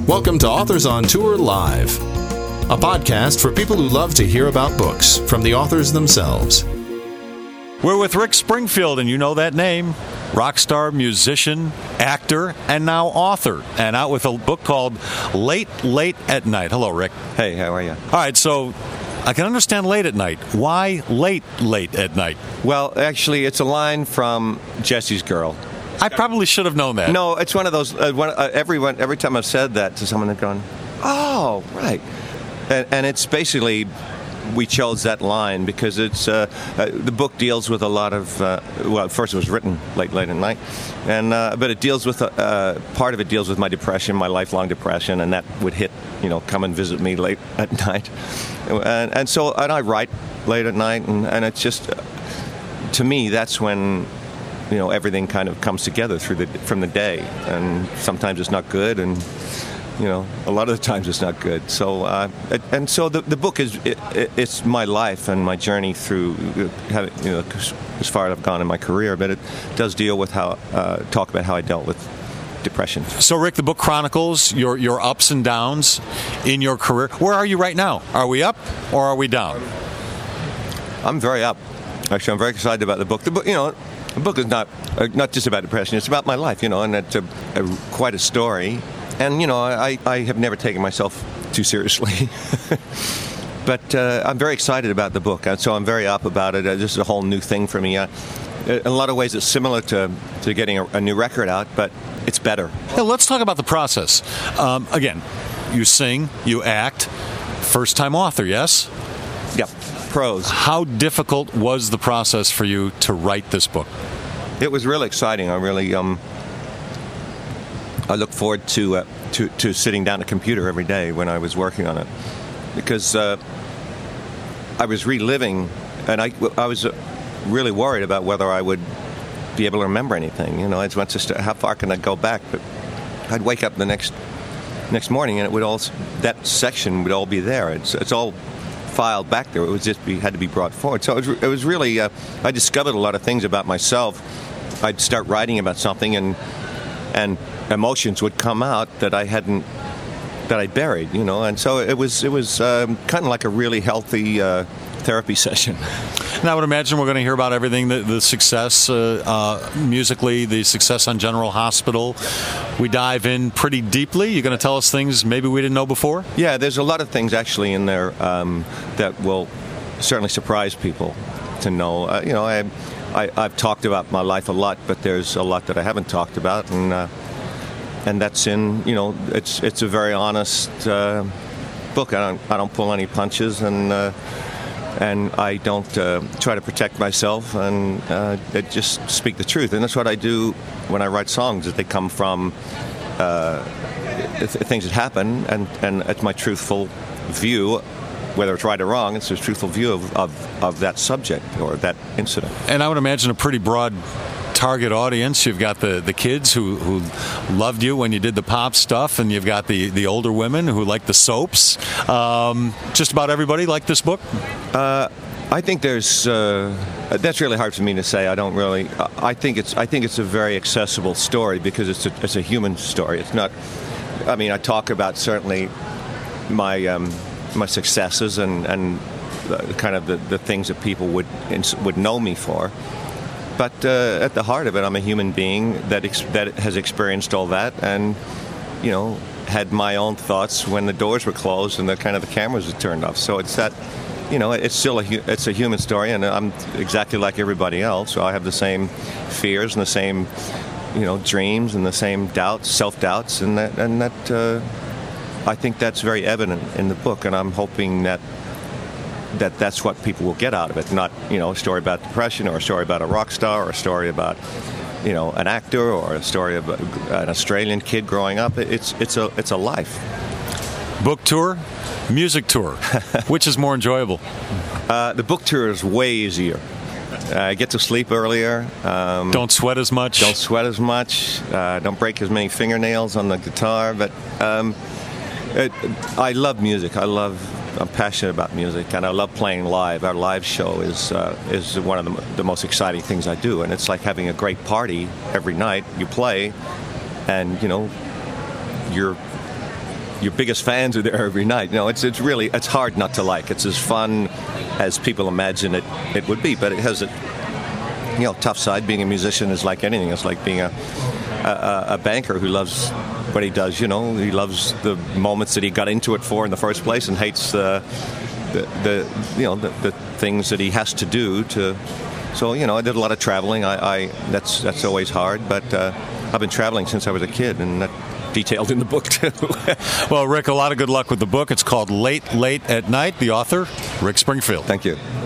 Welcome to Authors on Tour Live, a podcast for people who love to hear about books from the authors themselves. We're with Rick Springfield, and you know that name. Rock star, musician, actor, and now author. And out with a book called Late, Late at Night. Hello, Rick. Hey, how are you? All right, so I can understand late at night. Why late, late at night? Well, actually, it's a line from Jesse's Girl. I probably should have known that. No, it's one of those, every time I've said that to someone, they've gone, oh, right. And it's basically, we chose that line because it's, the book deals with a lot of, well, first it was written late at night, and but it deals with, part of it deals with my depression, my lifelong depression, and that would hit, come and visit me late at night. And so I write late at night, and it's just, to me, that's when everything kind of comes together from the day, and sometimes it's not good, and a lot of the times it's not good. So and so the book is it's my life and my journey through as far as I've gone in my career, but it does deal with talk about how I dealt with depression. So Rick, the book chronicles your ups and downs in your career. Where are you right now? Are we up or are we down? I'm very up. Actually, I'm very excited about the book. The book is not just about depression. It's about my life, and it's quite a story. And, I have never taken myself too seriously. But I'm very excited about the book, and so I'm very up about it. This is a whole new thing for me. In a lot of ways, it's similar to getting a new record out, but it's better. Yeah, let's talk about the process. Again, you sing, you act, first-time author, yes? Yep. Prose. How difficult was the process for you to write this book? It was really exciting. I really I look forward to sitting down at a computer every day when I was working on it, because I was reliving, and I was really worried about whether I would be able to remember anything. I just went to how far can I go back? But I'd wake up the next morning, and that section would all be there. It's all filed back there. It was just had to be brought forward. So it was really I discovered a lot of things about myself. I'd start writing about something, and emotions would come out that I buried, and so it was kind of like a really healthy therapy session. And I would imagine we're going to hear about everything, the success musically, the success on General Hospital. We dive in pretty deeply. You're going to tell us things maybe we didn't know before? Yeah, there's a lot of things actually in there that will certainly surprise people to know. I've talked about my life a lot, but there's a lot that I haven't talked about, and that's in, it's a very honest book. I don't pull any punches, and I don't try to protect myself, and just speak the truth. And that's what I do when I write songs, that they come from things that happen, and it's my truthful view. Whether it's right or wrong, it's a truthful view of that subject or that incident. And I would imagine a pretty broad target audience. You've got the kids who loved you when you did the pop stuff, and you've got the older women who like the soaps. Just about everybody like this book? I think there's that's really hard for me to say. I don't really. I think it's a very accessible story because it's a human story. It's not. I mean, I talk about certainly my successes and kind of the things that people would know me for. But at the heart of it, I'm a human being that has experienced all that, and had my own thoughts when the doors were closed and the cameras were turned off. So it's that, it's still it's a human story, and I'm exactly like everybody else. So I have the same fears and the same dreams and the same doubts, self-doubts, and that I think that's very evident in the book, and I'm hoping that's what people will get out of it. Not a story about depression, or a story about a rock star, or a story about an actor, or a story about an Australian kid growing up. It's a life. Book tour, music tour, which is more enjoyable? The book tour is way easier. I get to sleep earlier. Don't sweat as much. Don't break as many fingernails on the guitar. But I love music. I'm passionate about music, and I love playing live. Our live show is one of the most exciting things I do, and it's like having a great party every night. You play, and you're your biggest fans are there every night. It's hard not to like. It's as fun as people imagine it would be, but it has a tough side. Being a musician is like anything. It's like being a banker who loves what he does. He loves the moments that he got into it for in the first place, and hates the things that he has to do to. So I did a lot of traveling. That's always hard, but I've been traveling since I was a kid, and that detailed in the book too. Well, Rick, a lot of good luck with the book. It's called Late, Late at Night. The author, Rick Springfield. Thank you.